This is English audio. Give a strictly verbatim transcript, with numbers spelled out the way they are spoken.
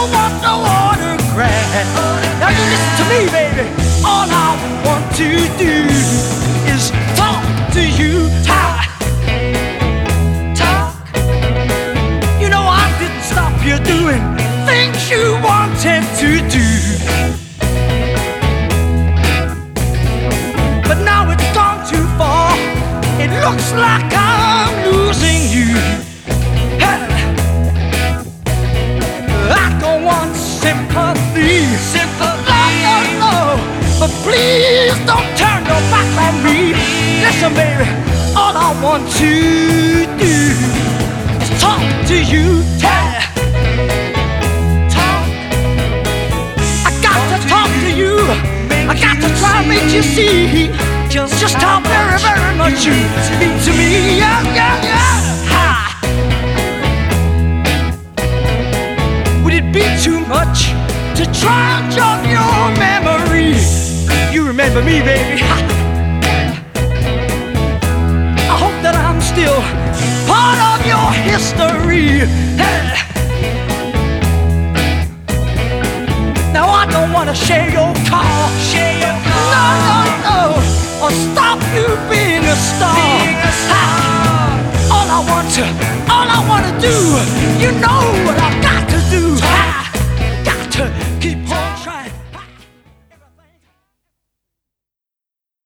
don't want no autograph. Now you listen to me, baby. All I want to do is talk to you. Talk, talk. You know I didn't stop you doing things you wanted to do. But now it's gone too far. It looks like I'm losing you. I don't want sympathy, sympathy, no, no, no. But please don't turn your back on me. Listen, baby, all I want to do is talk to you. Talk, talk. I got to talk to you. I got to try and make you see just, just how very, very much you mean to me. Yeah, yeah, yeah. Ha. Would it be too much to try and jog your memory? You remember me, baby. Ha. I hope that I'm still part of your history.